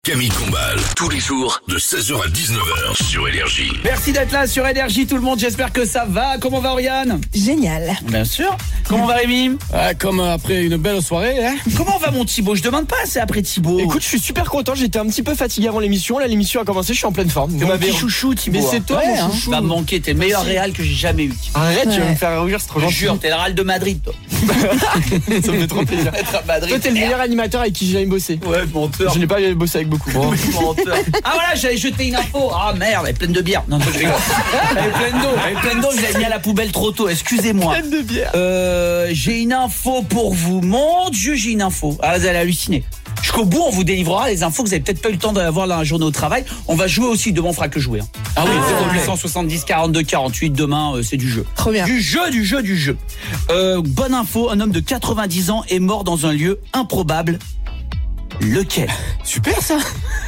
Camille Combal, tous les jours de 16h à 19h sur Énergie. Merci d'être là sur Énergie tout le monde, j'espère que ça va. Comment va Oriane? Génial. Bien sûr. Comment va Rémi? Comme après une belle soirée, hein. Comment va mon Thibaut? Je demande pas assez après Thibaut. Écoute, je suis super content, j'étais un petit peu fatigué avant l'émission. Là, l'émission a commencé, je suis en pleine forme. Mon petit chouchou Thibaut. Mais c'est toi, ouais, mon chouchou. Va me manquer, t'es le meilleur Real que j'ai jamais eu. Arrête, tu vas Ouais. me faire rire, c'est trop Je gentil. jure, t'es le Real de Madrid toi. Ça me fait trop plaisir. Être à Madrid. Toi, t'es le meilleur animateur avec qui j'ai jamais bossé. Ouais, menteur. Je n'ai pas bossé avec beaucoup. Bon. Menteur. Ah voilà, j'avais jeté une info. Ah merde, elle est pleine de bière. Non, je rigole. Elle est pleine d'eau. Elle est pleine d'eau, je l'ai mis à la poubelle trop tôt. Excusez-moi. Pleine de bière. J'ai une info pour vous. Mon Dieu, j'ai une info. Ah, vous allez halluciner. Jusqu'au bout, on vous délivrera les infos que vous avez peut-être pas eu le temps d'avoir là un journée au travail. On va jouer aussi. Demain, on fera que jouer. Hein. Ah oui, 0870 42 48. Demain, c'est du jeu. Trop bien. Du jeu. Bonne info. Un homme de 90 ans est mort dans un lieu improbable. Lequel? Super ça.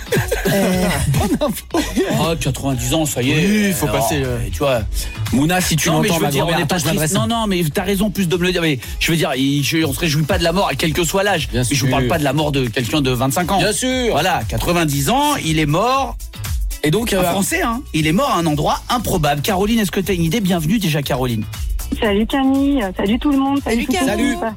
Bonne info. Oh, 90 ans, ça y est. Oui, il faut Alors, passer. Tu vois. Mouna, si tu Non, mais je l'entends, veux ma dire, on grand-mère, est pas attends, je m'adresse. triste. Non, mais t'as raison plus de me le dire. Mais je veux dire, on se réjouit pas de la mort, quel que soit l'âge. Bien Mais je vous sûr. parle pas de la mort de quelqu'un de 25 ans. Bien sûr. Voilà, 90 ans, il est mort. Et donc, Un Français, hein. Il est mort à un endroit improbable. Caroline, est-ce que t'as une idée? Bienvenue déjà, Caroline. Salut Camille, salut tout le monde. Salut, tout le Camille. monde.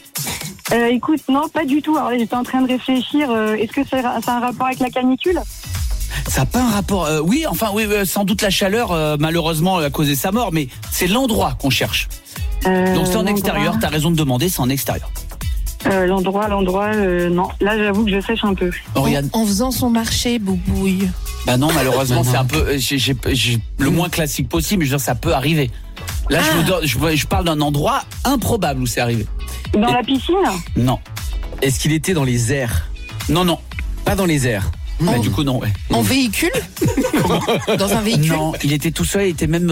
Écoute, non, pas du tout. Alors là, j'étais en train de réfléchir. Est-ce que ça a un rapport avec la canicule? Ça n'a pas un rapport. Oui, enfin, oui, sans doute la chaleur, malheureusement, a causé sa mort, mais c'est l'endroit qu'on cherche. Donc c'est en extérieur. T'as raison de demander, c'est en extérieur. L'endroit, non. Là, j'avoue que je sèche un peu. Oriane. En faisant son marché, boubouille. Bah non, malheureusement, Non. c'est un peu. J'ai le moins classique possible, mais je veux dire, ça peut arriver. Là, je parle d'un endroit improbable où c'est arrivé. Dans la piscine? Non. est-ce qu'il était dans les airs? Non. Pas dans les airs. Bah, du coup, non, ouais. En véhicule? Dans un véhicule? Non, il était tout seul, il était même.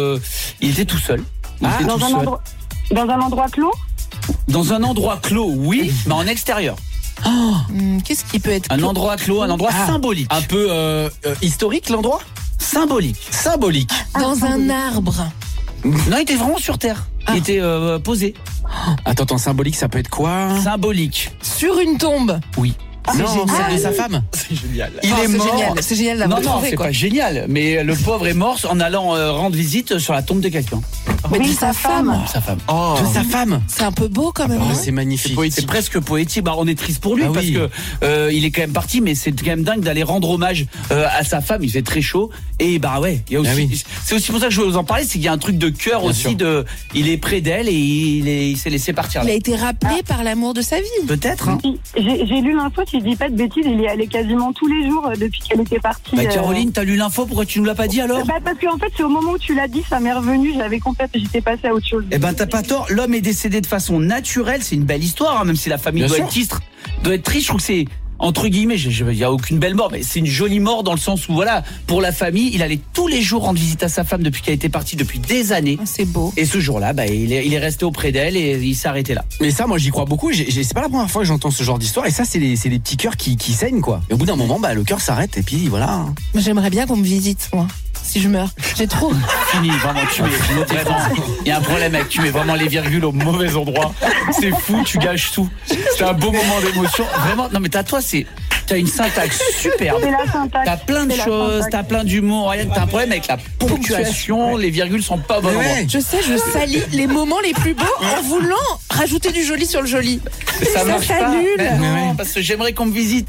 Il était tout seul. Il était Dans tout un seul. endroit. Dans un endroit clos? Dans un endroit clos, oui, mais en extérieur. Qu'est-ce qui peut être Un clos? endroit clos, un endroit symbolique. Un peu historique l'endroit? Symbolique. Symbolique. Dans un arbre. Non, il était vraiment sur terre. Il était posé. Attends, symbolique, ça peut être quoi? Symbolique. Sur une tombe. Oui. Non, génial. celle de sa femme. C'est génial. Oh, Il est c'est mort. génial. C'est génial d'avoir Non, trouvé, c'est quoi. pas génial, mais le pauvre est mort en allant rendre visite sur la tombe de quelqu'un. Mais Oui, de sa femme. Sa femme. Oh. De sa femme. C'est un peu beau quand même. Oh, hein. c'est magnifique. C'est presque poétique. Bah, on est triste pour lui Ah parce oui. que il est quand même parti, mais c'est quand même dingue d'aller rendre hommage à sa femme. Il fait très chaud et bah ouais. Il y a aussi. Ah oui. C'est aussi pour ça que je veux vous en parler, c'est qu'il y a un truc de cœur Bien aussi sûr. de. Il est près d'elle et il s'est laissé partir. Il Là. a été rappelé par l'amour de sa vie. Peut-être. Hein. J'ai lu l'info, si je dis pas de bêtises, il y allait quasiment tous les jours depuis qu'elle était partie. Bah, Caroline, t'as lu l'info, pourquoi tu nous l'as pas dit alors? Parce qu'en fait, c'est au moment où tu l'as dit, ça m'est revenu, j'étais passée à autre chose. Eh ben t'as pas tort, l'homme est décédé de façon naturelle, c'est une belle histoire, hein, même si la famille Bien doit sûr. être triste, je trouve que c'est entre guillemets, il y a aucune belle mort, mais c'est une jolie mort dans le sens où voilà, pour la famille, il allait tous les jours rendre visite à sa femme depuis qu'elle était partie depuis des années. Ah, c'est beau. Et ce jour-là, bah, il est resté auprès d'elle et il s'est arrêté là. Mais ça, moi, j'y crois beaucoup. C'est pas la première fois que j'entends ce genre d'histoire. Et ça, c'est les petits cœurs qui saignent, quoi. Et au bout d'un moment, bah, le cœur s'arrête. Et puis, voilà. Moi, j'aimerais bien qu'on me visite, moi. Si je meurs. J'ai trop. Fini, vraiment, vraiment. Il y a un problème avec tu mets vraiment les virgules au mauvais endroit. C'est fou, tu gâches tout. C'est un beau moment d'émotion. Vraiment, non mais t'as une syntaxe superbe. C'est la syntaxe. T'as plein de C'est la choses, syntaxe. t'as plein d'humour. Rien, t'as un problème avec la ponctuation, les virgules sont pas bonnes. Ouais. Je sais, je salis les moments les plus beaux en voulant rajouter du joli sur le joli. Ça marche pas. s'annule. Mais non, parce que j'aimerais qu'on me visite.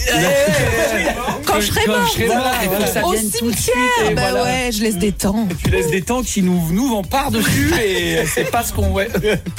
Quand je serai mort. il faut que ça Au vienne tout de suite. cimetière. Et Bah voilà. ouais, je laisse des temps. Tu laisses des temps qui nous vont par-dessus et c'est pas ce qu'on... Ouais.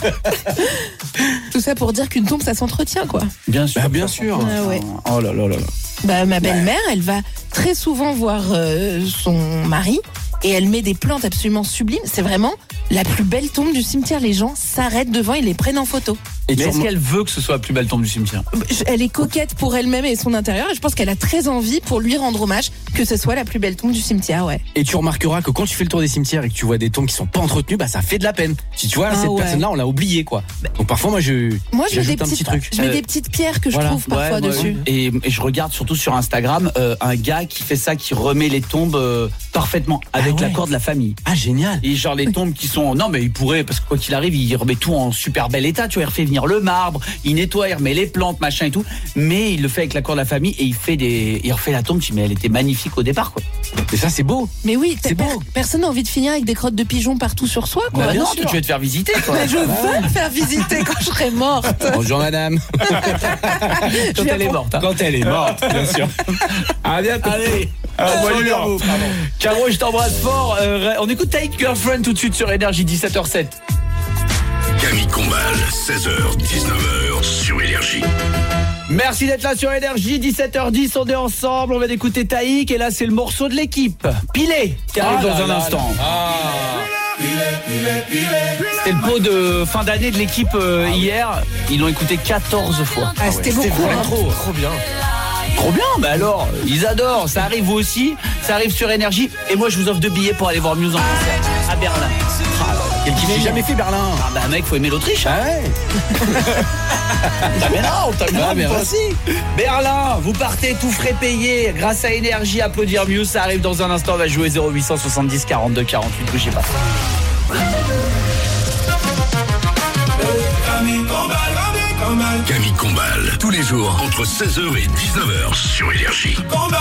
Tout ça pour dire qu'une tombe, ça s'entretient, quoi. Bien sûr. Bah, bien sûr. Ah ouais. Oh là là là là. Bah, ma belle-mère, elle va très souvent voir son mari et elle met des plantes absolument sublimes. C'est vraiment la plus belle tombe du cimetière. Les gens s'arrêtent devant et les prennent en photo. Et Mais tu est-ce qu'elle veut que ce soit la plus belle tombe du cimetière? Elle est coquette pour elle-même et son intérieur. Et je pense qu'elle a très envie, pour lui rendre hommage, que ce soit la plus belle tombe du cimetière, ouais. Et tu remarqueras que quand tu fais le tour des cimetières et que tu vois des tombes qui sont pas entretenues, bah ça fait de la peine. Si tu vois, Ah cette ouais. personne-là, on l'a oublié, quoi. Donc parfois, moi, Moi, je mets des j'ajoute un petit petites, truc. je mets des petites pierres que je voilà. trouve parfois Ouais, moi, dessus. Et je regarde surtout sur Instagram un gars qui fait ça, qui remet les tombes parfaitement avec ouais. l'accord de la famille. Ah, génial. Et genre les tombes qui sont... Non mais il pourrait, parce que quoi qu'il arrive, il remet tout en super bel état, tu vois, il refait venir finir le marbre, il nettoie, il remet les plantes, machin et tout. Mais il le fait avec l'accord de la famille et il refait la tombe. Mais elle était magnifique au départ, quoi. Et ça, c'est beau. Mais oui, C'est beau. personne n'a envie de finir avec des crottes de pigeons partout sur soi, quoi. Bah non, sûr. tu vas te faire visiter, toi. Mais je veux me faire visiter quand je serai morte. Bonjour madame. Quand elle est morte. Hein. Quand elle est morte, bien sûr. À bientôt. Allez, salut à vous. Caro, je t'embrasse fort. On écoute Take Girlfriend tout de suite sur Énergie 17h07. Camille Combal, 16h, 19h sur Énergie. Merci d'être là sur Énergie, 17h10, on est ensemble, on va écouter Taïk et là c'est le morceau de l'équipe, Pilé, qui arrive dans un instant. C'était le pot de fin d'année de l'équipe hier, ils l'ont écouté 14 fois. Ah, c'était beaucoup, hein. Trop bien. Trop bien, bah alors, ils adorent, ça arrive vous aussi, ça arrive sur Énergie et moi je vous offre 2 billets pour aller voir Muse en concert à Berlin. Quel kiff, j'ai jamais fait Berlin. Ah bah mec, faut aimer l'Autriche, hein. Ah ouais. Mais non, t'as Ah, mais toi aussi. Berlin, vous partez tout frais payé grâce à Énergie, applaudir Muse, ça arrive dans un instant, on va jouer 0870 42 48, bougez pas. Camille Combal, tous les jours entre 16h et 19h sur Énergie.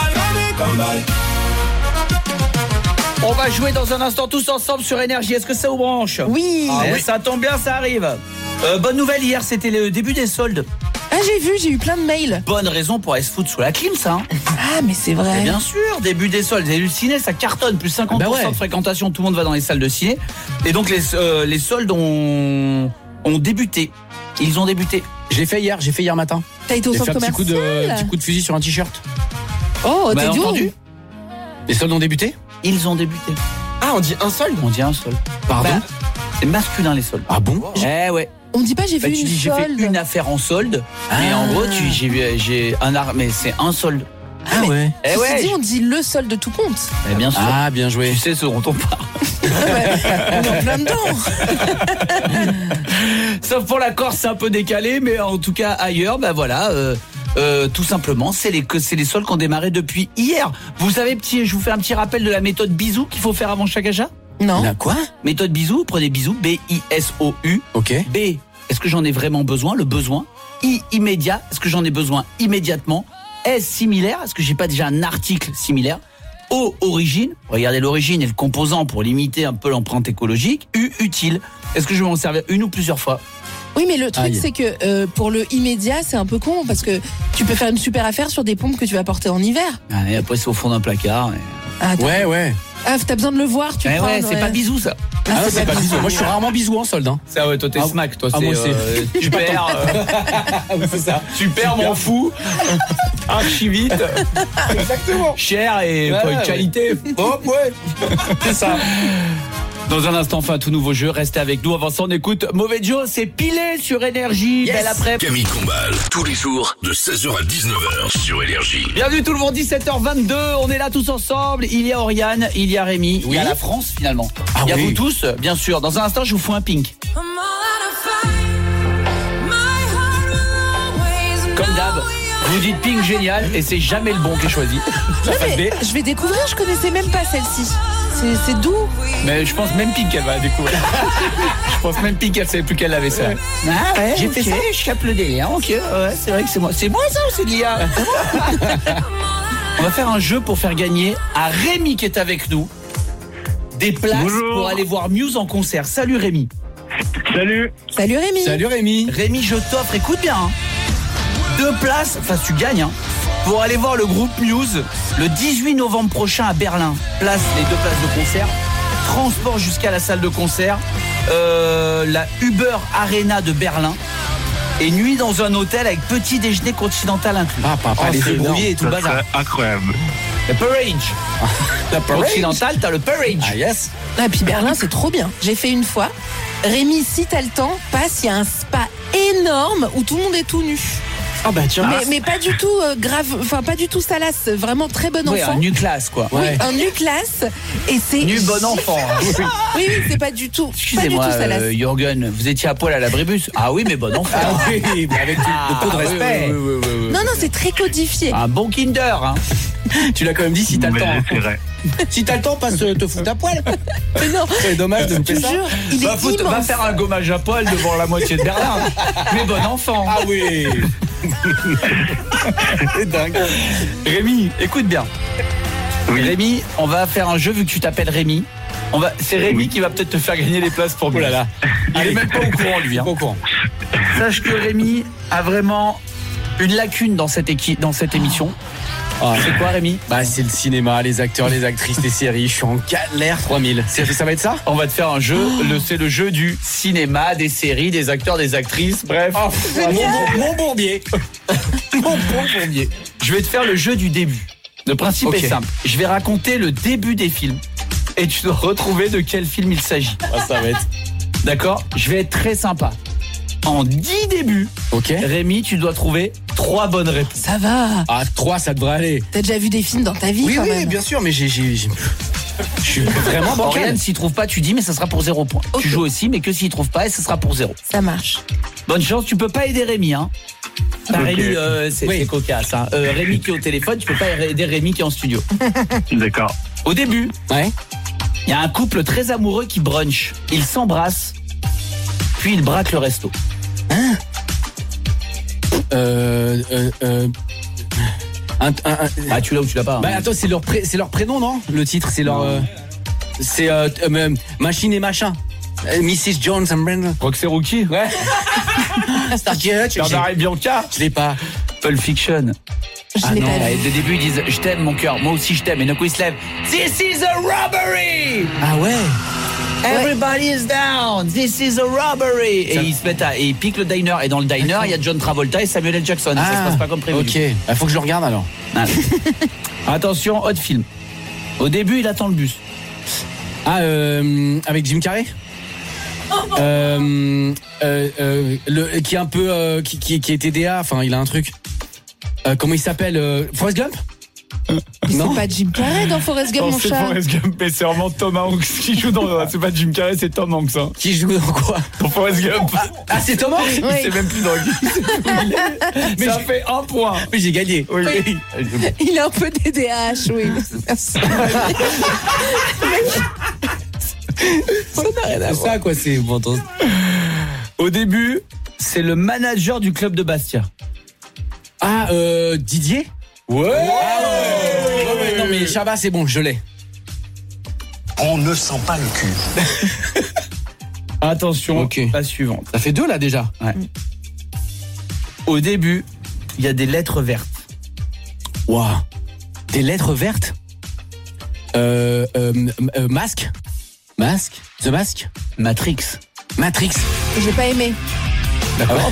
On va jouer dans un instant tous ensemble sur Énergie, est-ce que ça vous branche? Oui. Ça tombe bien, ça arrive. Bonne nouvelle, hier c'était le début des soldes. Ah, j'ai eu plein de mails. Bonne raison pour aller se foutre sous la clim, ça. Hein. Ah, mais c'est vrai. Et bien sûr, début des soldes. Et le ciné, ça cartonne, plus 50% Bah ouais. de fréquentation, tout le monde va dans les salles de ciné. Et donc les soldes ont débuté. Ils ont débuté. J'ai fait hier matin. T'as été au J'ai fait centre un commercial. petit coup de fusil sur un t-shirt. Oh, Bah, t'es dur. entendu. Les soldes ont débuté. Ils ont débuté. Ah, on dit un solde. On dit un solde. Pardon. Bah, c'est masculin les soldes. Ah bon. Eh ouais. On me dit pas j'ai Bah, fait tu une dis j'ai fait solde. une affaire en solde. Mais en gros, j'ai un art, mais c'est un solde. Ah ouais. Eh Ceci ouais. dit, on dit le solde de tout compte. Eh bien sûr. Ah, bien joué. Tu sais ce dont on parle. On est en plein dedans. Sauf pour la Corse, c'est un peu décalé, mais en tout cas ailleurs, bah voilà. Tout simplement, c'est les soldes qui ont démarré depuis hier. Vous savez, je vous fais un petit rappel de la méthode bisou qu'il faut faire avant chaque achat. Non. Là, quoi? Méthode bisou, prenez bisou, B-I-S-O-U. Ok. B, est-ce que j'en ai vraiment besoin, le besoin. I, immédiat, est-ce que j'en ai besoin immédiatement. S, similaire, est-ce que j'ai pas déjà un article similaire. O, origine, regardez l'origine et le composant pour limiter un peu l'empreinte écologique. U, utile, est-ce que je vais m'en servir une ou plusieurs fois. Oui, mais le truc, Aïe. c'est que pour le immédiat, c'est un peu con parce que tu peux faire une super affaire sur des pompes que tu vas porter en hiver. Et après c'est au fond d'un placard. Ah, Ouais. Ah, t'as besoin de le voir, tu prends. Ouais, c'est pas bisou ça. Ah, non, c'est pas bisou. Moi, je suis rarement bisou en solde. Hein. Ça ouais, toi t'es Ah, smack, toi ah, c'est moi aussi. super. C'est ça. Super, m'en fous. Archi vite. Exactement. Cher et Ouais, pour une ouais. qualité. Oh, ouais. C'est ça. Dans un instant, enfin, tout nouveau jeu. Restez avec nous. Avant ça, on écoute Mauvais Joe. C'est Pilé sur Énergie. Yes. Belle après. Camille Combal, tous les jours de 16h à 19h sur Énergie. Bienvenue tout le monde, 17h22. On est là tous ensemble. Il y a Oriane, il y a Rémi. Il y a la France finalement. Ah il y a oui. vous tous, bien sûr. Dans un instant, je vous fous un pink. Comme d'hab. Vous dites pink génial et c'est jamais le bon qui est choisi. La face B. Je vais découvrir, je connaissais même pas celle-ci. C'est doux. Mais je pense même Pink qu'elle va découvrir. Je pense même Pink qu'elle savait plus qu'elle avait ça. Ah ouais, j'ai fait ça, je capte le délire. Ok, ouais, c'est vrai que c'est moi. C'est moi ça ou c'est l'IA? On va faire un jeu pour faire gagner à Rémi qui est avec nous des places pour aller voir Muse en concert. Salut Rémi. Salut. Salut Rémi. Salut Rémi. Rémi, je t'offre, écoute bien, hein, 2 places, enfin tu gagnes, hein, pour aller voir le groupe Muse le 18 novembre prochain à Berlin. Les 2 places de concert, transport jusqu'à la salle de concert, la Uber Arena de Berlin et nuit dans un hôtel avec petit déjeuner continental inclus. Ah, papa, les c'est énorme. brouillé et tout le bazar. Incroyable. Le Parade. La Continental, t'as le Parade. Ah, yes. Ah, puis Berlin, c'est trop bien. J'ai fait une fois. Rémi, si t'as le temps, passe, il y a un spa énorme où tout le monde est tout nu. Ah bah tiens. Mais pas du tout grave, enfin pas du tout salace, vraiment très bon Oui, enfant. un nu classe, quoi. Oui, un nu classe. Et c'est. Nu bon enfant. Hein. Oui, c'est pas du tout. Excusez-moi, pas du tout salace. Jürgen, vous étiez à poil à l'abribus. Ah oui, mais bon enfant. Ah oui, mais avec beaucoup de respect. Oui. Non, c'est très codifié. Un bon Kinder, hein. Tu l'as quand même dit si t'as le Mais temps. j'essaierai. Si t'as le temps, passe te foutre à poil. Mais non, C'est dommage de me je faire te ça. jure, il Va est immense. faire un gommage à poil devant la moitié de Berlin. Mais bon enfant. Ah oui. C'est dingue. Rémi, écoute bien. Oui. Rémi, on va faire un jeu vu que tu t'appelles Rémi. C'est Rémi qui va peut-être te faire gagner les places pour. Oh là là. Il est même pas au courant lui. Hein. Pas au courant. Sache que Rémi a vraiment une lacune dans cette émission. Ah. C'est quoi Rémi? Bah c'est le cinéma, les acteurs, les actrices, les séries. Je suis en galère 3000. Ça va être ça? On va te faire un jeu. C'est le jeu du cinéma, des séries, des acteurs, des actrices. Bref. Mon bourbier. Mon bon bourbier. Je vais te faire le jeu du début. Le principe Ok. est simple. Je vais raconter le début des films. Et tu dois retrouver de quel film il s'agit. Ah, ça va être. D'accord? Je vais être très sympa. En 10 débuts, Ok. Rémi, tu dois trouver 3 bonnes réponses. Ça va. Ah 3 ça devrait aller. T'as déjà vu des films dans ta vie Oui quand oui même. bien sûr mais je suis vraiment bancal. Oriane, s'il trouve pas, tu dis, mais ça sera pour 0 points. Ok. Tu joues aussi, mais que s'il trouve pas, et ça sera pour 0. Ça marche. Bonne chance, tu peux pas aider Rémi, hein. Enfin, Ok. Rémi, c'est Oui. cocasse. Hein. Rémi qui est au téléphone, tu peux pas aider Rémi qui est en studio. D'accord. Au début, Ouais. il y a un couple très amoureux qui brunch. Ils s'embrassent, puis ils braquent le resto. Ah, tu l'as ou tu l'as pas hein. Bah attends, c'est leur prénom, non? Le titre, c'est leur. C'est Machine et Machin. Mrs. Jones and Brandon. Roxy Rookie. Ouais. Stargate. Bernard et Bianca. Je l'ai pas. Pulp Fiction. Je l'ai pas Et vu. dès le début, ils disent je t'aime, mon cœur. Moi aussi, je t'aime. Et d'un coup, ils se lèvent. This is a robbery. Ah ouais. Everybody is down. This is a robbery. Et ils se mettent et ils piquent le diner. Et dans le diner, il y a John Travolta et Samuel L. Jackson. Et ça se passe pas comme prévu. Ok. Bah, faut que je le regarde alors. Voilà. Attention, autre film. Au début, il attend le bus. Ah, avec Jim Carrey. Qui est un peu qui est TDA. Enfin, il a un truc. Comment il s'appelle? Forrest Gump. C'est pas Jim Carrey dans Forrest Gump, mon chat. Gump, mais c'est vraiment Tom Hanks qui joue dans. C'est pas Jim Carrey, c'est Tom Hanks. Hein. Qui joue dans quoi? Dans Forrest Gump. Ah, c'est Tom Hanks. Oui. Il sait même plus dans qui. Mais ça fait 1 point. Mais j'ai gagné. Oui. Il a un peu DDH, oui. Ça n'a rien à C'est voir. ça quoi, c'est bon. Au début, c'est le manager du club de Bastia. Ah, Didier. Ouais. Non mais Chabat, c'est bon, je l'ai. On ne sent pas le cul. Attention, Ok. la suivante. Ça fait 2 là déjà. Ouais. Au début, il y a des lettres vertes. Waouh. Des lettres vertes. Masque. Masque. The Mask. Matrix. Matrix. J'ai pas aimé. D'accord.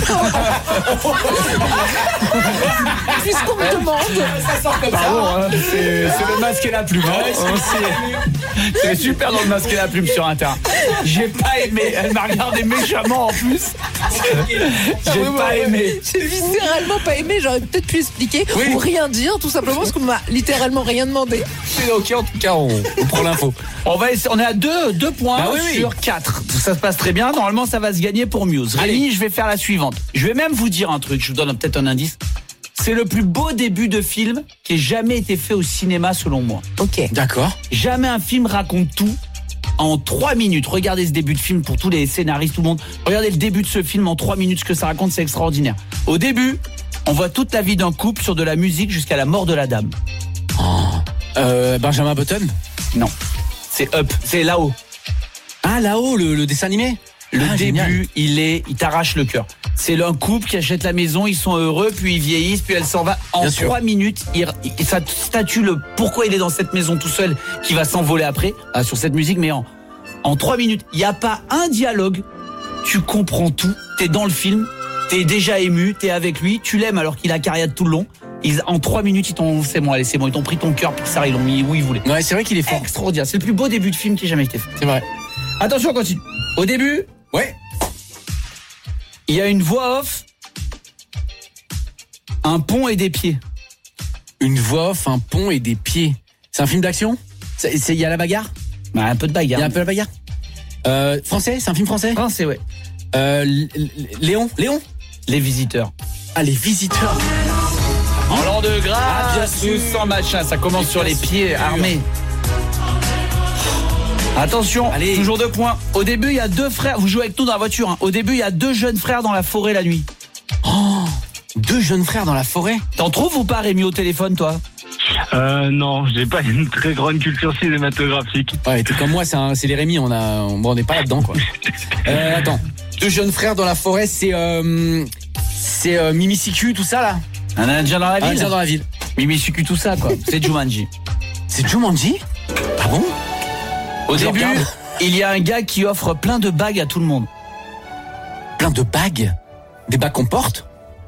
Puisqu'on me demande. Pardon, hein, c'est le masque et la plume. Hein. C'est super dans le masque et la plume sur un terrain. J'ai pas aimé. Elle m'a regardé méchamment en plus. J'ai pas aimé. J'ai viscéralement pas aimé. J'aurais peut-être pu expliquer Oui. ou rien dire, tout simplement parce qu'on m'a littéralement rien demandé. C'est ok en tout cas, on prend l'info. On est à 2 points Bah oui, oui. sur 4. Ça se passe très bien. Normalement, ça va se gagner pour Muse. Allez. Rémi, je vais faire la suivante. Je vais même vous dire un truc. Je vous donne peut-être un indice. C'est le plus beau début de film qui ait jamais été fait au cinéma, selon moi. Ok. D'accord. Jamais un film raconte tout en 3 minutes. Regardez ce début de film pour tous les scénaristes, tout le monde. Regardez le début de ce film en 3 minutes, ce que ça raconte, c'est extraordinaire. Au début, on voit toute la vie d'un couple sur de la musique jusqu'à la mort de la dame. Benjamin Button. Non, c'est Up, c'est là-haut. Ah là-haut, le dessin animé. Le Ah, début, génial. il t'arrache le cœur. C'est un couple qui achète la maison, ils sont heureux, puis ils vieillissent, puis elle s'en va. En Bien sûr. 3 minutes, ça statue le pourquoi il est dans cette maison tout seul, qui va s'envoler après, sur cette musique, mais en 3 minutes. Il n'y a pas un dialogue, tu comprends tout, t'es dans le film, t'es déjà ému, t'es avec lui, tu l'aimes alors qu'il a carriade tout le long. En 3 minutes, ils t'ont pris ton cœur, Pixar, ils l'ont mis où ils voulaient. Ouais, c'est vrai qu'il est fort. Extraordinaire, c'est le plus beau début de film qui ait jamais été fait. C'est vrai. Attention, on continue. Au début, Ouais. il y a une voix off un pont et des pieds. Une voix off, un pont et des pieds. C'est un film d'action ? Il y a la bagarre ? Bah, un peu de bagarre. Il y a un peu la bagarre. Français ? C'est un film français ? Français, ouais. Léon ? Les Visiteurs. Ah, Les Visiteurs. En l'an de grâce, bien sûr. sans machin, ça commence sur les pieds armés. Attention, Allez. toujours 2 points. Au début, il y a 2 frères. Vous jouez avec nous dans la voiture. Hein. Au début, il y a 2 jeunes frères dans la forêt la nuit. Oh, 2 jeunes frères dans la forêt. T'en trouves ou pas, Rémi, au téléphone, toi? Non, j'ai pas une très grande culture cinématographique. Ouais, t'es comme moi, c'est les Rémi, on n'est pas là-dedans, quoi. Attends, 2 jeunes frères dans la forêt, c'est Mimi Siku, tout ça, là. Un Indien dans la ville. Indien dans la ville. Mimi Suku, tout ça, quoi. C'est Jumanji. C'est Jumanji ? Ah bon ? Au Je début, regarde. il y a un gars qui offre plein de bagues à tout le monde. Plein de bagues ? Des bagues qu'on porte ?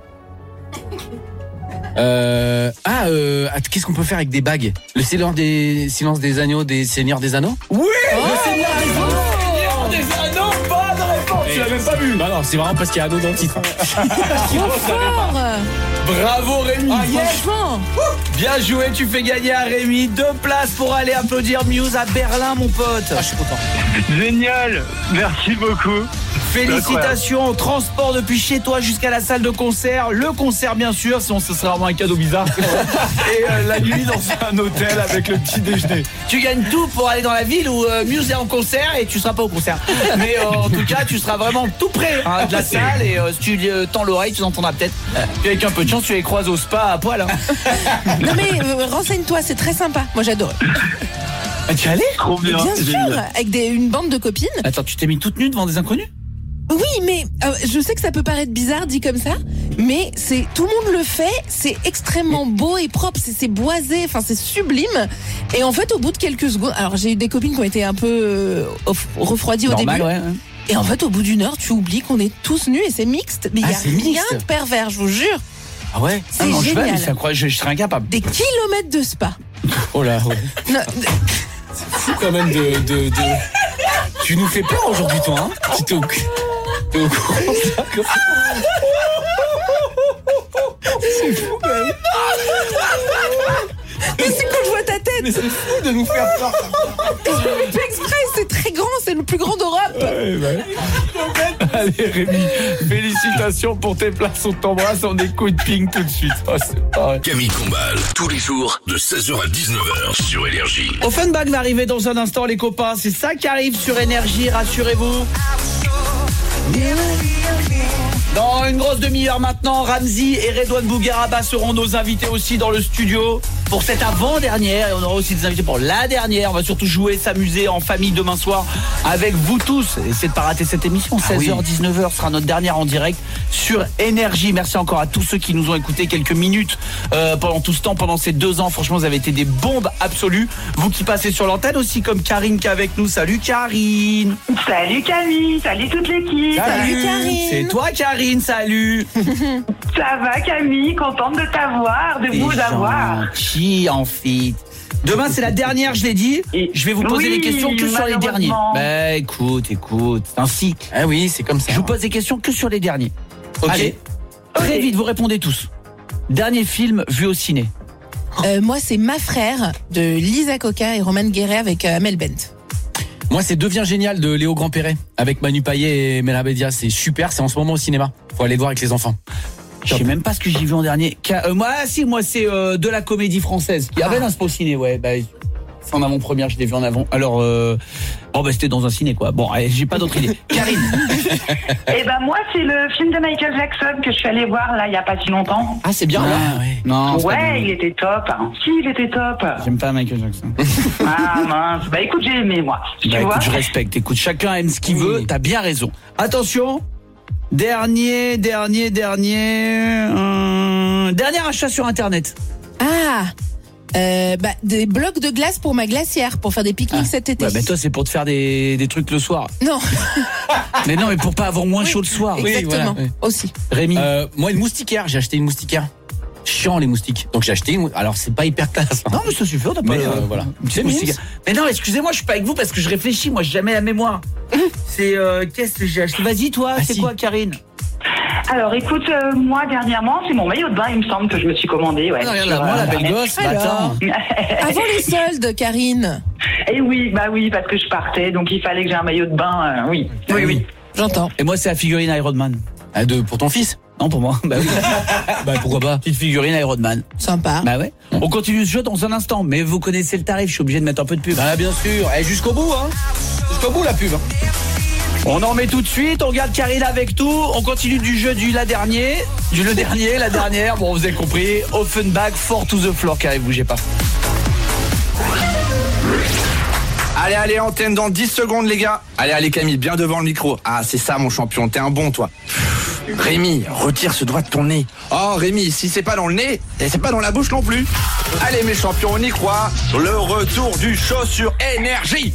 Qu'est-ce qu'on peut faire avec des bagues ? Le silence des agneaux, des seigneurs des anneaux ? Oui, le Seigneur des Anneaux, bonne réponse. Tu l'as même pas vu. Bah non, c'est vraiment parce qu'il y a anneau dans le titre. Trop fort. Bravo, Rémi. Franchement. Bien joué, tu fais gagner à Rémi 2 places pour aller applaudir Muse à Berlin, mon pote. Ah, je suis content. Génial, merci beaucoup. Félicitations, transport depuis chez toi jusqu'à la salle de concert. Le concert, bien sûr, sinon ce serait vraiment un cadeau bizarre. Et la nuit dans un hôtel avec le petit déjeuner. Tu gagnes tout pour aller dans la ville où Muse est en concert et tu seras pas au concert. Mais en tout cas, tu seras vraiment tout près de la salle et si tu tends l'oreille, tu entendras peut-être. Puis avec un peu de chance, tu les croises au spa à poil. Non mais renseigne-toi, c'est très sympa. Moi j'adore. Tu es allé ? Trop bien. Bien sûr, génial. avec une bande de copines. Attends, tu t'es mis toute nue devant des inconnus ? Oui, mais je sais que ça peut paraître bizarre dit comme ça, mais c'est tout le monde le fait. C'est extrêmement beau et propre. C'est boisé, enfin c'est sublime. Et en fait, au bout de quelques secondes, alors j'ai eu des copines qui ont été un peu refroidies au Normal, début. ouais. Et en fait, au bout d'une heure, tu oublies qu'on est tous nus et c'est mixte. Mais il y a c'est rien mixte. de pervers, je vous jure. Ah ouais ? C'est non, je vais, mais génial. c'est incroyable, je serais incapable. Des kilomètres de spa. Oh là, ouais. Non, Fou quand même de... Tu nous fais peur aujourd'hui, toi, hein ? T'es au courant de ça, quoi. C'est fou quand même. mais c'est quand je vois ta tête. Mais c'est fou de nous faire peur. Je le fais exprès, c'est très grand, c'est le plus grand d'Europe. Allez Rémi, félicitations pour tes places, on t'embrasse, on écoute Pink tout de suite. Oh, c'est pas vrai. Camille Combal, tous les jours de 16h à 19h sur Énergie. Offenbach va arriver dans un instant les copains, c'est ça qui arrive sur Énergie, rassurez-vous. Dans une grosse demi-heure maintenant, Ramzy et Redouane Bougueraba seront nos invités aussi dans le studio pour cette avant-dernière et on aura aussi des invités pour la dernière. On va surtout jouer, s'amuser en famille demain soir avec vous tous. Essayez de pas rater cette émission, 16h, 19h sera notre dernière en direct sur Énergie. Merci encore à tous ceux qui nous ont écoutés quelques minutes pendant tout ce temps, pendant ces 2 ans. Franchement, vous avez été des bombes absolues. Vous qui passez sur l'antenne aussi comme Karine qui est avec nous. Salut Karine. Salut Camille, salut toute l'équipe. Salut, Karine. C'est toi Karine, salut. Ça va Camille, contente de t'avoir, de vous avoir. Gentil, en fait. Demain c'est la dernière, je l'ai dit. Et- Je vais vous poser oui, des questions que sur les derniers. malheureusement. Bah écoute, c'est un cycle. Ah oui, c'est comme ça. Je vous pose des questions que sur les derniers. Ok. Allez, très Ok. vite, vous répondez tous. Dernier film vu au ciné. Moi, c'est Ma Frère de Lisa Coca et Roman Guéret avec Amel Bent. Moi, c'est Devient génial de Léo Grand-Perret avec Manu Payet et Mela Bédia. C'est super, c'est en ce moment au cinéma. Faut aller le voir avec les enfants. Je sais même pas ce que j'ai vu en dernier. Moi c'est de la comédie française. Il y avait un spot ciné, ouais. Bah, c'est en avant-première, je l'ai vu en avant. Alors, c'était dans un ciné, quoi. Bon, allez, j'ai pas d'autre idée. Karine. Et ben moi c'est le film de Michael Jackson que je suis allée voir là il y a pas si longtemps. Ah, c'est bien. Ah, ouais. Non, c'est pas bien. Ouais, il était top. Hein. Si, il était top. J'aime pas Michael Jackson. Ah mince. Bah écoute, j'ai aimé moi. Tu Bah, vois. écoute, je respecte. Écoute, chacun aime ce qu'il veut. T'as bien raison. Attention. Dernier achat sur Internet. Ah des blocs de glace pour ma glacière, pour faire des pique-niques cet été. Ouais, mais toi, c'est pour te faire des trucs le soir. Non, Mais non, mais pour pas avoir moins chaud le soir. Oui, exactement, voilà, oui. aussi. Rémi. Moi, une moustiquaire. J'ai acheté une moustiquaire. Chiant les moustiques. Donc j'ai acheté une. Alors c'est pas hyper classe. hein. Non, mais ça suffit, on n'a pas. Mais, voilà. C'est mignon. moustique. Mais non, excusez-moi, je suis pas avec vous parce que je réfléchis. Moi, j'ai jamais la mémoire. C'est qu'est-ce que j'ai acheté? Vas-y, toi, Ah, c'est si. quoi, Karine? Alors écoute, moi dernièrement, c'est mon maillot de bain, il me semble que je me suis commandé. Ouais, Regarde là, moi la belle gosse. Bah, attends. Avant les soldes, Karine. Et oui, parce que je partais, donc il fallait que j'ai un maillot de bain, oui. J'entends. Et moi c'est la figurine Iron Man. Pour ton fils? Non, pour moi. Bah oui. Bah pourquoi pas? Petite figurine Iron Man. Sympa. Bah ouais. On continue ce jeu dans un instant, mais vous connaissez le tarif, je suis obligé de mettre un peu de pub. Bah bien sûr. Et jusqu'au bout, hein. Jusqu'au bout la pub. On en met tout de suite, on garde Karine avec tout, on continue du jeu du la dernière, bon vous avez compris, Offenbach, Four to the Floor, Karine, bougez pas. Allez, antenne dans 10 secondes les gars. Allez Camille, bien devant le micro. Ah c'est ça mon champion, t'es un bon toi. Rémi, retire ce doigt de ton nez. Oh Rémi, si c'est pas dans le nez, c'est pas dans la bouche non plus. Allez mes champions, on y croit. Le retour du show sur Énergie.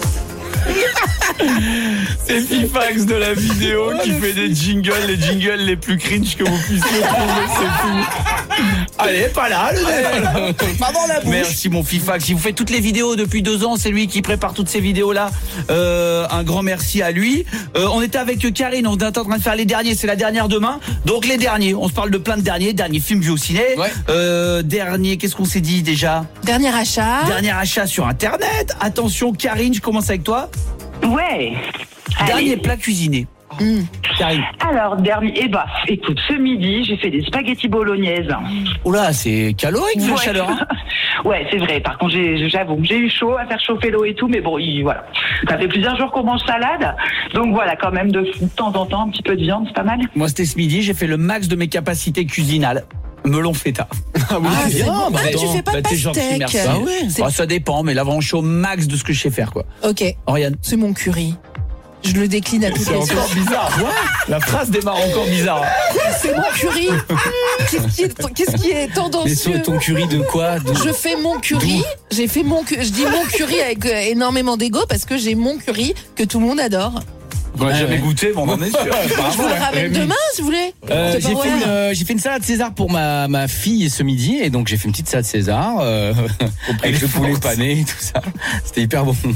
C'est Fifax de la vidéo qui fait des jingles, les jingles les plus cringe que vous puissiez trouver, c'est fou. Allez, pas là, pas dans la bouche. Merci mon Fifax, il vous fait toutes les vidéos depuis 2 ans, c'est lui qui prépare toutes ces vidéos-là. Un grand merci à lui. On était avec Karine, on est en train de faire les derniers, c'est la dernière demain. Donc les derniers, on se parle de plein de derniers films vus au ciné. Ouais. Dernier, qu'est-ce qu'on s'est dit déjà? Dernier achat sur Internet. Attention Karine, je commence avec toi. Ouais. Dernier plat cuisiné. Karine. Alors, écoute, ce midi, j'ai fait des spaghettis bolognaises. Oula, c'est calorique, la chaleur. Hein. Ouais, c'est vrai. Par contre, j'avoue, j'ai eu chaud à faire chauffer l'eau et tout, mais bon, voilà. Ça fait plusieurs jours qu'on mange salade. Donc voilà, quand même, de temps en temps, un petit peu de viande, c'est pas mal. Moi, c'était ce midi, j'ai fait le max de mes capacités cuisinales. Melon feta. Ah oui, c'est bien. Bon. Tu fais pas de pastèque. Merci. Ah ouais. Ça dépend, mais là, vraiment, je suis au max de ce que je sais faire, quoi. Ok. Oriane. C'est mon curry. Je le décline à toutes les sauces. C'est encore bizarre. La phrase démarre encore bizarre. C'est mon curry. Qu'est-ce qui est tendancieux? Mais ton curry de quoi? Je fais mon curry. Je dis mon curry avec énormément d'ego parce que j'ai mon curry que tout le monde adore. On n'a jamais goûté, mais on en est sûr. Je vous le ramène demain, si vous voulez. J'ai fait une salade César pour ma fille ce midi, et donc j'ai fait une petite salade César avec le poulet pané et tout ça. C'était hyper bon.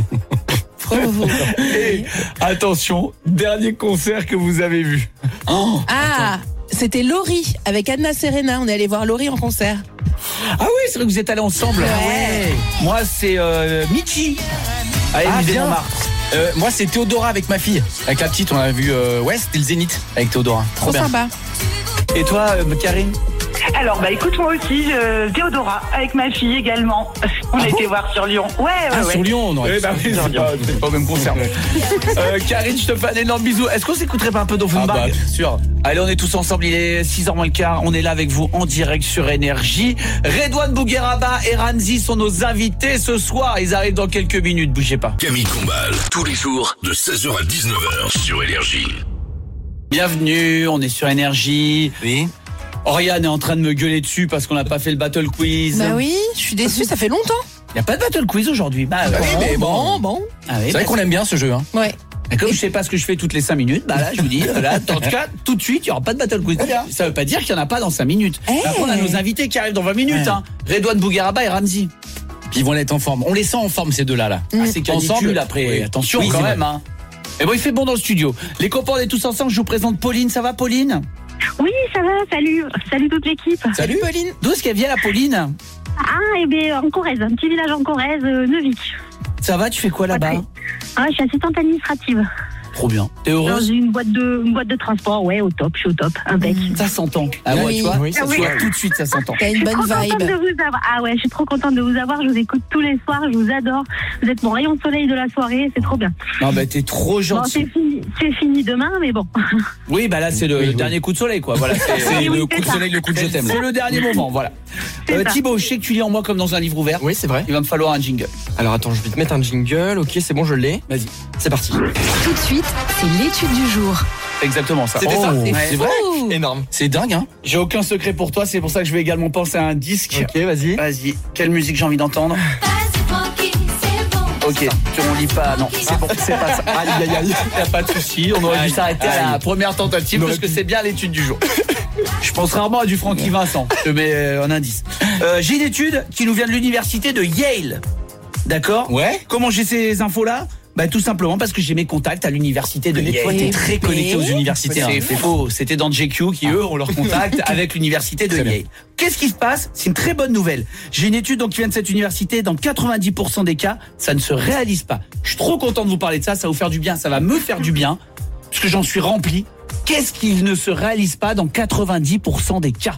Et attention, dernier concert que vous avez vu. C'était Laurie avec Anna Serena. On est allé voir Laurie en concert. Ah oui, c'est vrai que vous êtes allés ensemble. Ouais. Moi, c'est Michi. Allez, bien. Moi, c'est Théodora avec ma fille. Avec la petite, on a vu c'était le Zénith avec Théodora. Trop sympa. Et toi, Karine? Alors, écoute, moi aussi, Théodora, avec ma fille également. On a été voir sur Lyon. Ouais. Sur Lyon, on aurait c'est pas le même concert. Karine, je te fais un énorme bisou. Est-ce qu'on s'écouterait pas un peu d'Offenbach? Bien sûr. Allez, on est tous ensemble, il est 6h moins le quart. On est là avec vous en direct sur Énergie. Redouane Bougueraba et Ranzi sont nos invités ce soir. Ils arrivent dans quelques minutes, bougez pas. Camille Combal, tous les jours de 16h à 19h sur Énergie. Bienvenue, on est sur Énergie. Oui. Oriane est en train de me gueuler dessus parce qu'on n'a pas fait le battle quiz. Bah oui, je suis déçue, ça fait longtemps. Il n'y a pas de battle quiz aujourd'hui. Oui, mais bon. Ah oui, c'est vrai qu'on aime bien ce jeu. Hein. Ouais. Et comme je sais pas ce que je fais toutes les 5 minutes, là, je vous dis, là, en tout cas, tout de suite, il n'y aura pas de battle quiz. Ça veut pas dire qu'il n'y en a pas dans 5 minutes. Après, on a nos invités qui arrivent dans 20 minutes. Redouane Bougueraba et Ranzi. Puis ils vont être en forme. On les sent en forme, ces deux-là. C'est canicule après. Oui. Attention quand même. Hein. Et bon, il fait bon dans le studio. Les copains, on est tous ensemble. Je vous présente Pauline. Ça va, Pauline? Oui, ça va, salut toute l'équipe. Salut Pauline. D'où est-ce qu'elle vient la Pauline? En Corrèze, un petit village en Corrèze, Neuvik. Ça va, tu fais quoi là-bas? Je suis assistante administrative. Trop bien. T'es heureuse? Dans une boîte de transport, ouais, au top, je suis au top, impec. Ça s'entend. Ah ouais, tu vois, ça se voit tout de suite, ça s'entend. T'as une bonne vibe. De vous avoir. Ah ouais, je suis trop contente de vous avoir, je vous écoute tous les soirs, je vous adore. Vous êtes mon rayon de soleil de la soirée, c'est trop bien. Non, t'es trop gentil. Bon, c'est fini demain, mais bon. Oui, là, c'est le dernier coup de soleil, quoi. Voilà, c'est le coup de soleil, le coup de je t'aime. C'est le dernier moment, voilà. Thibaut, je sais que tu lis en moi comme dans un livre ouvert. Oui, c'est vrai. Il va me falloir un jingle. Alors attends, je vais te mettre un jingle. Ok, c'est bon, je l'ai. Vas-y. C'est parti. Tout de suite, c'est l'étude du jour. C'est exactement ça. C'était ça. C'est vrai. Énorme. C'est dingue, hein. J'ai aucun secret pour toi, c'est pour ça que je vais également penser à un disque. Ok, vas-y. Vas-y. Quelle musique j'ai envie d'entendre? Ok, on lit pas, non, c'est bon, c'est pas ça. Aïe, y a pas de souci. On aurait dû s'arrêter à la première tentative parce que c'est bien l'étude du jour. Je pense rarement à du Francky Vincent. Je te mets un indice. J'ai une étude qui nous vient de l'université de Yale. D'accord? Ouais. Comment j'ai ces infos-là? Bah tout simplement parce que j'ai mes contacts à l'université de Yale. Toi, t'es très connecté aux universités. C'est faux, c'était dans JQ qui eux ont leur contact avec l'université de Très Yale. Qu'est-ce qui se passe? C'est une très bonne nouvelle. J'ai une étude donc qui vient de cette université, dans 90% des cas, ça ne se réalise pas. Je suis trop content de vous parler de ça, ça va vous faire du bien, ça va me faire du bien, parce que j'en suis rempli. Qu'est-ce qui ne se réalise pas dans 90% des cas?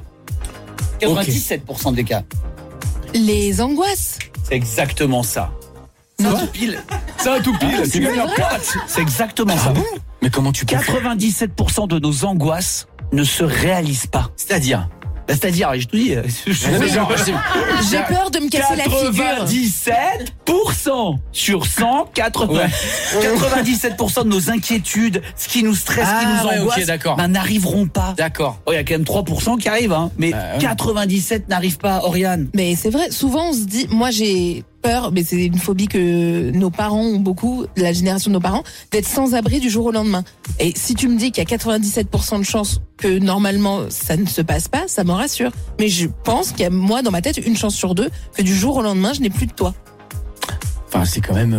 97% des cas. Les angoisses. C'est exactement ça. Ça tout pile. Ça tout pile. c'est Tu gagnes un vrai. pote. C'est exactement ça. Mais comment tu peux faire 97% de nos angoisses ne se réalisent pas. C'est-à-dire C'est-à-dire, je te dis, J'ai peur de me casser la figure. 97% sur 100, 97% de nos inquiétudes, ce qui nous stresse, ce qui nous angoisse, ok, d'accord. n'arriveront pas. D'accord. Oh, il y a quand même 3% qui arrivent, hein. Mais 97 n'arrivent pas, Oriane. Mais c'est vrai, souvent on se dit, moi j'ai peur, mais c'est une phobie que nos parents ont beaucoup, la génération de nos parents, d'être sans abri du jour au lendemain. Et si tu me dis qu'il y a 97% de chances que normalement ça ne se passe pas, ça me rassure. Mais je pense qu'il y a, moi, dans ma tête, une chance sur deux que du jour au lendemain, je n'ai plus de toi. Enfin, c'est quand même...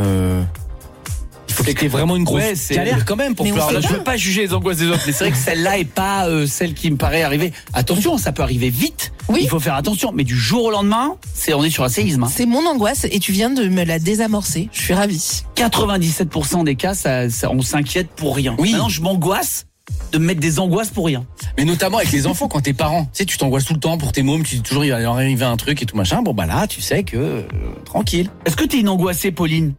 Il faut que t'aies vraiment une grosse galère quand même pour Mais on pouvoir... sait Je veux pas juger les angoisses des autres, mais c'est vrai que celle-là est pas celle qui me paraît arriver. Attention, ça peut arriver vite. Oui. Il faut faire attention. Mais du jour au lendemain, on est sur un séisme. Hein. C'est mon angoisse et tu viens de me la désamorcer. Je suis ravie. 97% des cas, on s'inquiète pour rien. Oui. Maintenant, je m'angoisse de me mettre des angoisses pour rien. Mais notamment avec les enfants, quand t'es parent. Tu sais, tu t'angoisses tout le temps pour tes mômes, tu dis toujours il va leur arriver un truc et tout machin. Bon bah là, tu sais que... tranquille. Est-ce que t'es une angoissée, Pauline?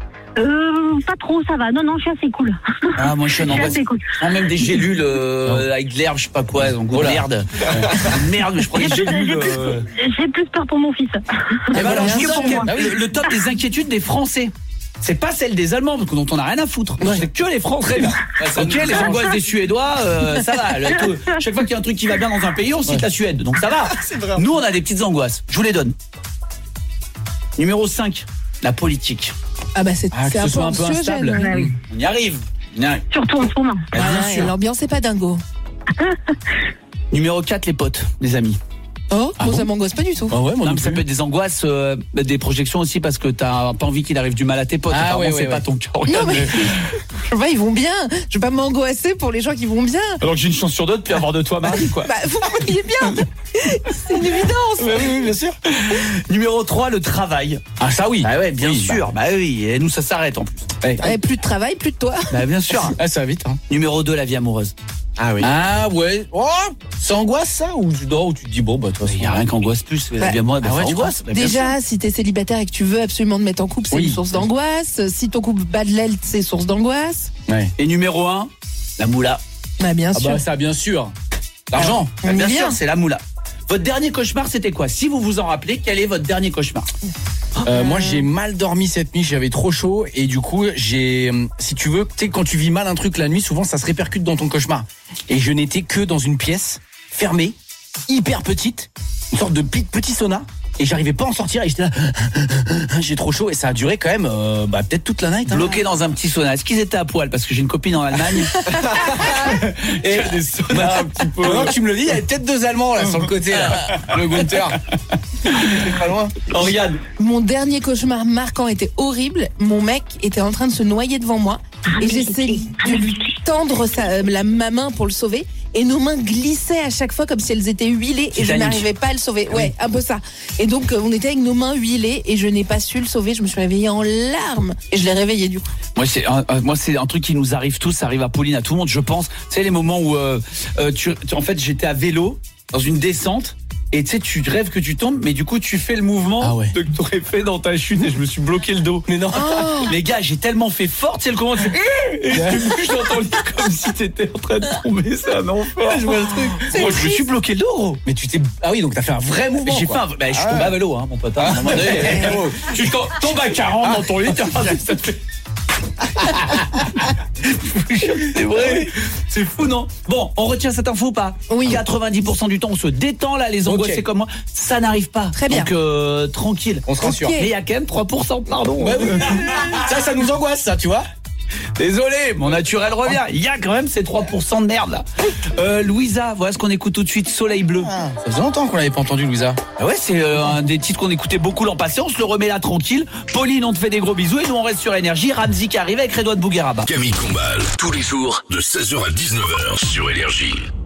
Pas trop, ça va. Non, je suis assez cool. Ah, moi je suis une Je suis angoissée. assez cool. Je prends même des gélules avec de l'herbe, je sais pas quoi. Donc merde. Merde, je prends des gélules. J'ai plus peur pour mon fils. Eh ben alors, je dis sûr. le top des inquiétudes des Français. C'est pas celle des Allemands, dont on a rien à foutre. C'est que les Français. Ok, les angoisses des Suédois, ça va. Chaque fois qu'il y a un truc qui va bien dans un pays, on cite la Suède. Donc ça va. Nous, on a des petites angoisses. Je vous les donne. Numéro 5, la politique. Ah bah c'est que un ce peu soit un peu anxiogène. instable. Ah oui. On y arrive. Surtout en ce moment. Bien Ouais, sûr. l'ambiance est pas dingo. Numéro 4, les potes, les amis. Oh, Ah moi bon ça m'angoisse pas du tout. Ah ouais, moi Non, non mais ça plus. peut être des angoisses, des projections aussi parce que t'as pas envie qu'il arrive du mal à tes potes. Ah, Apparemment, ouais, c'est ouais, pas ouais. ton cas. Non Regarde, mais je sais pas, ils vont bien. Je vais pas m'angoisser pour les gens qui vont bien. Alors que j'ai une chance sur deux de plus avoir de toi mardi, quoi. Bah vous voyez bien. C'est une évidence. Oui, bien sûr. Numéro 3, le travail. Ah ça oui. Ah ouais, bien Oui, sûr. Bah oui, et nous ça s'arrête en plus. Ouais, plus de travail, plus de toi. Bah bien sûr. Ah ça va vite hein. Numéro 2, la vie amoureuse. Ah oui. Ah ouais. Oh, c'est angoisse ça ou tu dors ou tu te dis bon bah toi Il y a rien qu'angoisse plus. La vie amoureuse, ah ouais, ça tu angoisse. Bah, bien sûr. Déjà, si t'es célibataire et que tu veux absolument te mettre en couple, c'est Oui. une source d'angoisse. Si ton couple bat de l'aile, c'est source d'angoisse. Ouais. Et numéro 1, la moula. Bah bien Ah sûr. bah ça bien sûr. L'argent. On y Bien vient. sûr, c'est la moula. Votre dernier cauchemar, c'était quoi? Si vous vous en rappelez, quel est votre dernier cauchemar? Moi j'ai mal dormi cette nuit, j'avais trop chaud et du coup j'ai, si tu veux, tu sais quand tu vis mal un truc la nuit, souvent ça se répercute dans ton cauchemar. Et je n'étais que dans une pièce fermée, hyper petite, une sorte de petit sauna. Et j'arrivais pas à en sortir et j'étais là, j'ai trop chaud et ça a duré quand même peut-être toute la night. Hein. Bloqué dans un petit sauna. Est-ce qu'ils étaient à poil? Parce que j'ai une copine en Allemagne. Et des saunas un petit peu. Maintenant que tu me le dis, il y avait peut-être 2 Allemands là sur le côté, là. Le Gunther. C'est pas loin. Oriane. Mon dernier cauchemar marquant était horrible. Mon mec était en train de se noyer devant moi et j'essayais de lui tendre ma main pour le sauver. Et nos mains glissaient à chaque fois comme si elles étaient huilées et je Titanic. n'arrivais pas à le sauver. Ouais, un peu ça. Et donc on était avec nos mains huilées et je n'ai pas su le sauver. Je me suis réveillée en larmes et je l'ai réveillé du coup. Moi c'est un truc qui nous arrive tous, ça arrive à Pauline, à tout le monde, je pense. Tu sais les moments où en fait j'étais à vélo dans une descente. Et tu sais, tu rêves que tu tombes, mais du coup, tu fais le mouvement que t'aurais fait dans ta chute et je me suis bloqué le dos. Mais non. Les gars, j'ai tellement fait fort, tu sais, le comment tu fais, et tu bouges dans ton lit comme si t'étais en train de tomber, c'est un enfer. Je vois le truc. Moi, je me suis bloqué le dos, gros. Mais tu t'es, ah oui, donc t'as fait un vrai mouvement. J'ai quoi. fait je suis tombé à vélo, hein, mon pote. À un moment donné, tu tombes à 40 dans ton lit, ça te fait. C'est vrai, c'est fou, non? Bon, on retient cette info ou pas? Oui. 90% du temps, on se détend là, les angoissés Ok. comme moi, ça n'arrive pas. Très bien. Donc tranquille. On se rassure. Ok. Mais il y a quand même 3%, pardon. Ouais, oui. Ça nous angoisse, ça, tu vois. Désolé, mon naturel revient. Il y a quand même ces 3% de merde là. Louisa, voilà ce qu'on écoute tout de suite, Soleil Bleu. Ça faisait longtemps qu'on l'avait pas entendu, Louisa. Ah ouais, c'est un des titres qu'on écoutait beaucoup l'an passé. On se le remet là tranquille. Pauline, on te fait des gros bisous et nous on reste sur Énergie. Ramzi qui arrive avec Redouane Bougueraba. Camille Combal, tous les jours de 16h à 19h sur Énergie.